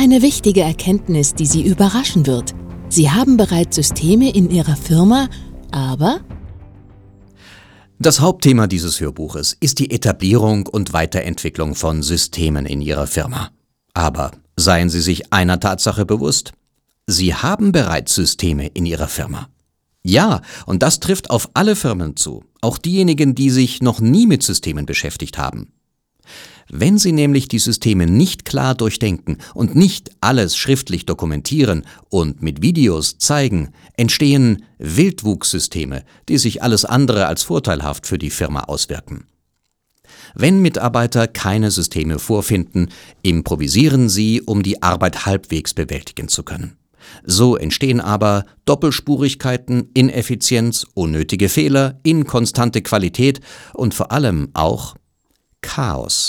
Eine wichtige Erkenntnis, die Sie überraschen wird. Sie haben bereits Systeme in Ihrer Firma, aber... Das Hauptthema dieses Hörbuches ist die Etablierung und Weiterentwicklung von Systemen in Ihrer Firma. Aber seien Sie sich einer Tatsache bewusst: Sie haben bereits Systeme in Ihrer Firma. Ja, und das trifft auf alle Firmen zu, auch diejenigen, die sich noch nie mit Systemen beschäftigt haben. Wenn Sie nämlich die Systeme nicht klar durchdenken und nicht alles schriftlich dokumentieren und mit Videos zeigen, entstehen Wildwuchssysteme, die sich alles andere als vorteilhaft für die Firma auswirken. Wenn Mitarbeiter keine Systeme vorfinden, improvisieren sie, um die Arbeit halbwegs bewältigen zu können. So entstehen aber Doppelspurigkeiten, Ineffizienz, unnötige Fehler, inkonstante Qualität und vor allem auch Chaos.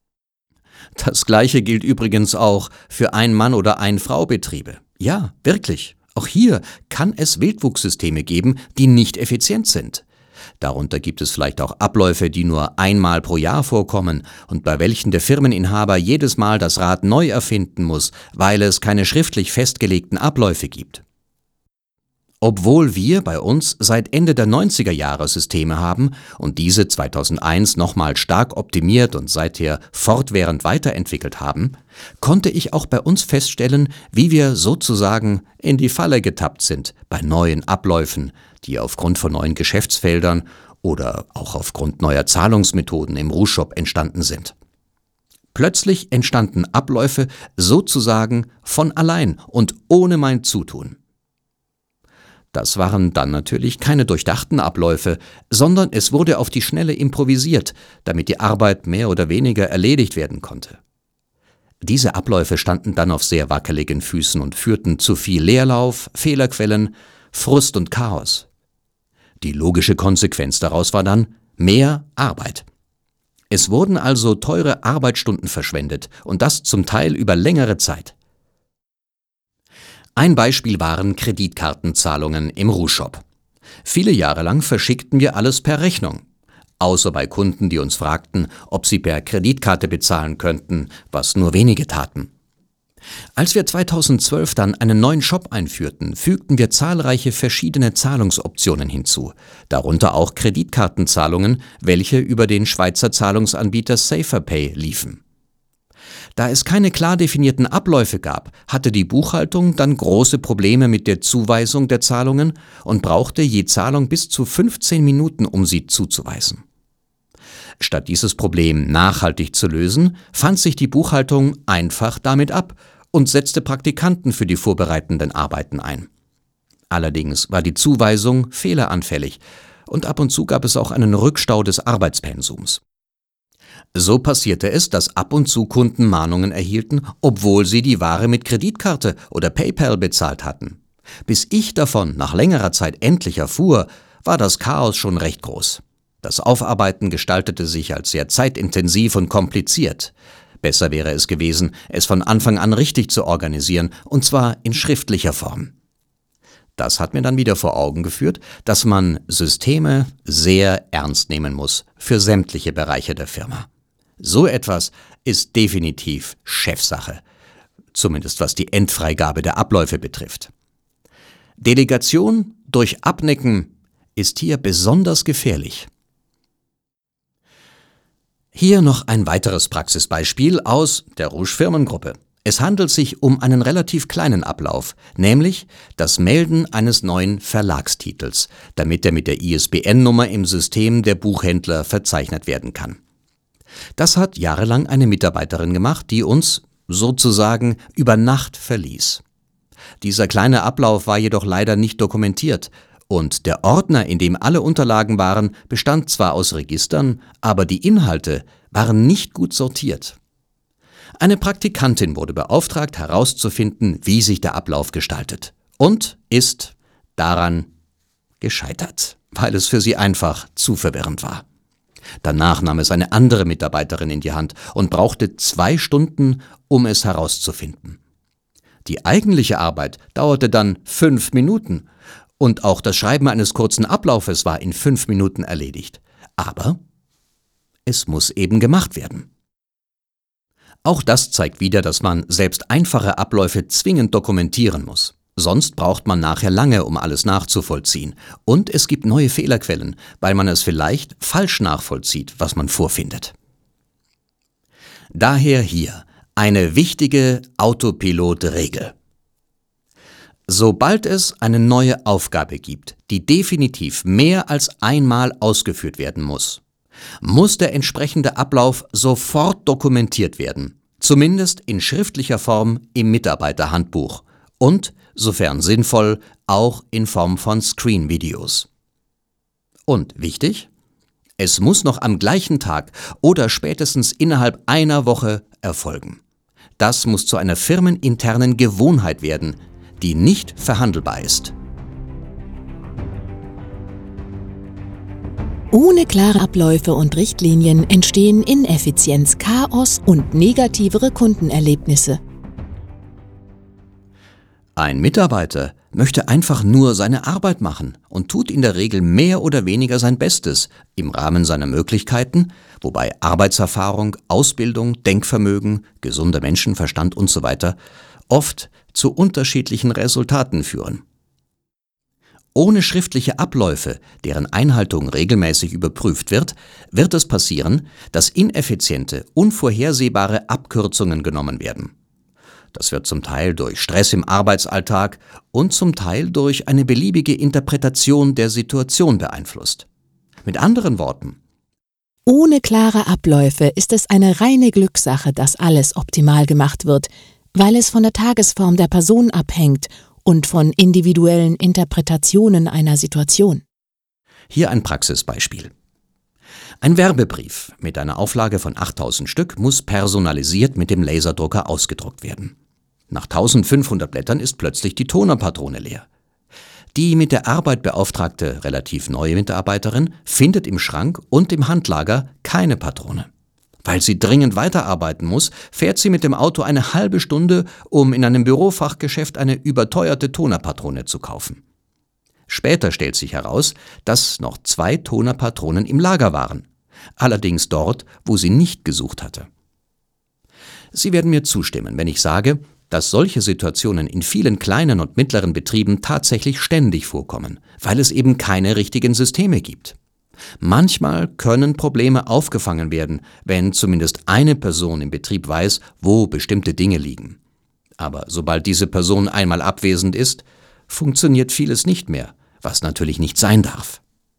Das Gleiche gilt übrigens auch für Ein-Mann- oder Ein-Frau-Betriebe. Ja, wirklich. Auch hier kann es Wildwuchssysteme geben, die nicht effizient sind. Darunter gibt es vielleicht auch Abläufe, die nur einmal pro Jahr vorkommen und bei welchen der Firmeninhaber jedes Mal das Rad neu erfinden muss, weil es keine schriftlich festgelegten Abläufe gibt. Obwohl wir bei uns seit Ende der 90er Jahre Systeme haben und diese 2001 nochmal stark optimiert und seither fortwährend weiterentwickelt haben, konnte ich auch bei uns feststellen, wie wir sozusagen in die Falle getappt sind bei neuen Abläufen, die aufgrund von neuen Geschäftsfeldern oder auch aufgrund neuer Zahlungsmethoden im Rouge-Shop entstanden sind. Plötzlich entstanden Abläufe sozusagen von allein und ohne mein Zutun. Das waren dann natürlich keine durchdachten Abläufe, sondern es wurde auf die Schnelle improvisiert, damit die Arbeit mehr oder weniger erledigt werden konnte. Diese Abläufe standen dann auf sehr wackeligen Füßen und führten zu viel Leerlauf, Fehlerquellen, Frust und Chaos. Die logische Konsequenz daraus war dann mehr Arbeit. Es wurden also teure Arbeitsstunden verschwendet und das zum Teil über längere Zeit. Ein Beispiel waren Kreditkartenzahlungen im Rouge-Shop. Viele Jahre lang verschickten wir alles per Rechnung. Außer bei Kunden, die uns fragten, ob sie per Kreditkarte bezahlen könnten, was nur wenige taten. Als wir 2012 dann einen neuen Shop einführten, fügten wir zahlreiche verschiedene Zahlungsoptionen hinzu, darunter auch Kreditkartenzahlungen, welche über den Schweizer Zahlungsanbieter SaferPay liefen. Da es keine klar definierten Abläufe gab, hatte die Buchhaltung dann große Probleme mit der Zuweisung der Zahlungen und brauchte je Zahlung bis zu 15 Minuten, um sie zuzuweisen. Statt dieses Problem nachhaltig zu lösen, fand sich die Buchhaltung einfach damit ab und setzte Praktikanten für die vorbereitenden Arbeiten ein. Allerdings war die Zuweisung fehleranfällig und ab und zu gab es auch einen Rückstau des Arbeitspensums. So passierte es, dass ab und zu Kunden Mahnungen erhielten, obwohl sie die Ware mit Kreditkarte oder PayPal bezahlt hatten. Bis ich davon nach längerer Zeit endlich erfuhr, war das Chaos schon recht groß. Das Aufarbeiten gestaltete sich als sehr zeitintensiv und kompliziert. Besser wäre es gewesen, es von Anfang an richtig zu organisieren, und zwar in schriftlicher Form. Das hat mir dann wieder vor Augen geführt, dass man Systeme sehr ernst nehmen muss für sämtliche Bereiche der Firma. So etwas ist definitiv Chefsache, zumindest was die Endfreigabe der Abläufe betrifft. Delegation durch Abnicken ist hier besonders gefährlich. Hier noch ein weiteres Praxisbeispiel aus der Rouge Firmengruppe. Es handelt sich um einen relativ kleinen Ablauf, nämlich das Melden eines neuen Verlagstitels, damit er mit der ISBN-Nummer im System der Buchhändler verzeichnet werden kann. Das hat jahrelang eine Mitarbeiterin gemacht, die uns sozusagen über Nacht verließ. Dieser kleine Ablauf war jedoch leider nicht dokumentiert und der Ordner, in dem alle Unterlagen waren, bestand zwar aus Registern, aber die Inhalte waren nicht gut sortiert. Eine Praktikantin wurde beauftragt, herauszufinden, wie sich der Ablauf gestaltet, und ist daran gescheitert, weil es für sie einfach zu verwirrend war. Danach nahm es eine andere Mitarbeiterin in die Hand und brauchte 2 Stunden, um es herauszufinden. Die eigentliche Arbeit dauerte dann 5 Minuten und auch das Schreiben eines kurzen Ablaufes war in 5 Minuten erledigt. Aber es muss eben gemacht werden. Auch das zeigt wieder, dass man selbst einfache Abläufe zwingend dokumentieren muss. Sonst braucht man nachher lange, um alles nachzuvollziehen. Und es gibt neue Fehlerquellen, weil man es vielleicht falsch nachvollzieht, was man vorfindet. Daher hier eine wichtige Autopilot-Regel. Sobald es eine neue Aufgabe gibt, die definitiv mehr als einmal ausgeführt werden muss, muss der entsprechende Ablauf sofort dokumentiert werden, zumindest in schriftlicher Form im Mitarbeiterhandbuch und, sofern sinnvoll, auch in Form von Screen-Videos. Und wichtig? Es muss noch am gleichen Tag oder spätestens innerhalb einer Woche erfolgen. Das muss zu einer firmeninternen Gewohnheit werden, die nicht verhandelbar ist. Ohne klare Abläufe und Richtlinien entstehen Ineffizienz, Chaos und negativere Kundenerlebnisse. Ein Mitarbeiter möchte einfach nur seine Arbeit machen und tut in der Regel mehr oder weniger sein Bestes im Rahmen seiner Möglichkeiten, wobei Arbeitserfahrung, Ausbildung, Denkvermögen, gesunder Menschenverstand usw. oft zu unterschiedlichen Resultaten führen. Ohne schriftliche Abläufe, deren Einhaltung regelmäßig überprüft wird, wird es passieren, dass ineffiziente, unvorhersehbare Abkürzungen genommen werden. Das wird zum Teil durch Stress im Arbeitsalltag und zum Teil durch eine beliebige Interpretation der Situation beeinflusst. Mit anderen Worten: Ohne klare Abläufe ist es eine reine Glückssache, dass alles optimal gemacht wird, weil es von der Tagesform der Person abhängt und von individuellen Interpretationen einer Situation. Hier ein Praxisbeispiel. Ein Werbebrief mit einer Auflage von 8000 Stück muss personalisiert mit dem Laserdrucker ausgedruckt werden. Nach 1500 Blättern ist plötzlich die Tonerpatrone leer. Die mit der Arbeit beauftragte, relativ neue Mitarbeiterin findet im Schrank und im Handlager keine Patrone. Weil sie dringend weiterarbeiten muss, fährt sie mit dem Auto eine halbe Stunde, um in einem Bürofachgeschäft eine überteuerte Tonerpatrone zu kaufen. Später stellt sich heraus, dass noch 2 Tonerpatronen im Lager waren, allerdings dort, wo sie nicht gesucht hatte. Sie werden mir zustimmen, wenn ich sage, dass solche Situationen in vielen kleinen und mittleren Betrieben tatsächlich ständig vorkommen, weil es eben keine richtigen Systeme gibt. Manchmal können Probleme aufgefangen werden, wenn zumindest eine Person im Betrieb weiß, wo bestimmte Dinge liegen. Aber sobald diese Person einmal abwesend ist, funktioniert vieles nicht mehr, was natürlich nicht sein darf.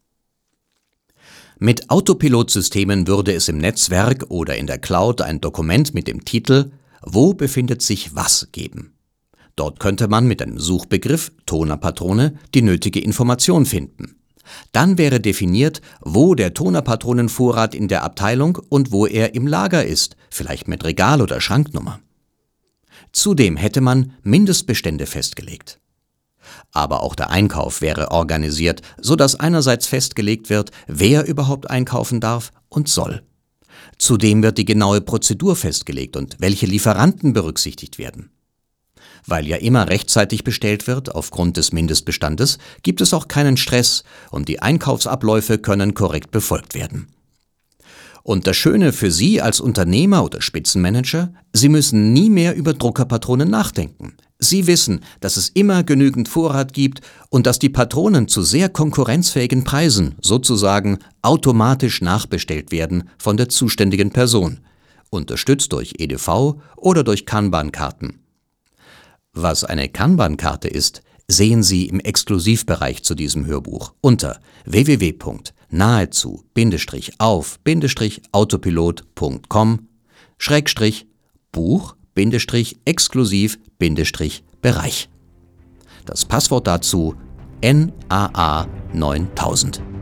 Mit Autopilot-Systemen würde es im Netzwerk oder in der Cloud ein Dokument mit dem Titel »Wo befindet sich was« geben. Dort könnte man mit einem Suchbegriff Tonerpatrone die nötige Information finden. Dann wäre definiert, wo der Tonerpatronenvorrat in der Abteilung und wo er im Lager ist, vielleicht mit Regal oder Schranknummer. Zudem hätte man Mindestbestände festgelegt. Aber auch der Einkauf wäre organisiert, sodass einerseits festgelegt wird, wer überhaupt einkaufen darf und soll. Zudem wird die genaue Prozedur festgelegt und welche Lieferanten berücksichtigt werden. Weil ja immer rechtzeitig bestellt wird aufgrund des Mindestbestandes, gibt es auch keinen Stress und die Einkaufsabläufe können korrekt befolgt werden. Und das Schöne für Sie als Unternehmer oder Spitzenmanager: Sie müssen nie mehr über Druckerpatronen nachdenken. Sie wissen, dass es immer genügend Vorrat gibt und dass die Patronen zu sehr konkurrenzfähigen Preisen sozusagen automatisch nachbestellt werden von der zuständigen Person, unterstützt durch EDV oder durch Kanban-Karten. Was eine Kanban-Karte ist, sehen Sie im Exklusivbereich zu diesem Hörbuch unter www.nahezu-auf-buch-exklusiv-Bereich. Das Passwort dazu NAA 9000.